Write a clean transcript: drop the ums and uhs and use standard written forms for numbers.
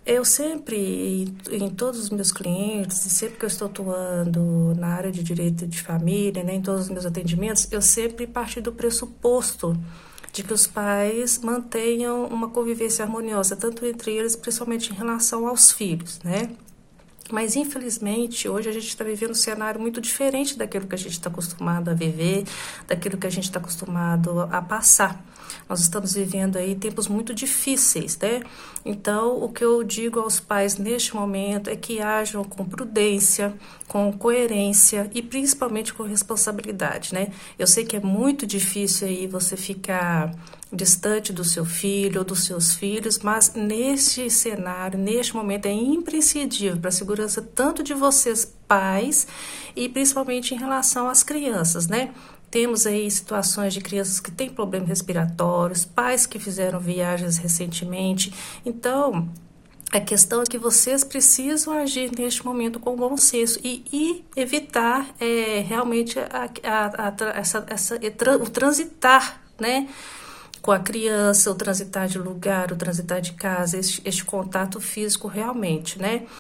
Eu sempre, em todos os meus clientes, e sempre que eu estou atuando na área de direito de família, né, em todos os meus atendimentos, eu sempre parti do pressuposto de que os pais mantenham uma convivência harmoniosa, tanto entre eles, principalmente em relação aos filhos, né? Mas, infelizmente, hoje a gente está vivendo um cenário muito diferente daquilo que a gente está acostumado a viver, daquilo que a gente está acostumado a passar. Nós estamos vivendo aí tempos muito difíceis, né? Então, o que eu digo aos pais neste momento é que ajam com prudência, com coerência e principalmente com responsabilidade, né? Eu sei que é muito difícil aí você ficar distante do seu filho ou dos seus filhos, mas neste cenário, neste momento, é imprescindível para a segurança tanto de vocês, pais, e principalmente em relação às crianças, né? Temos aí situações de crianças que têm problemas respiratórios, pais que fizeram viagens recentemente. Então, a questão é que vocês precisam agir neste momento com bom senso e evitar realmente o transitar, né? Com a criança, o transitar de lugar, o transitar de casa, este contato físico realmente, né?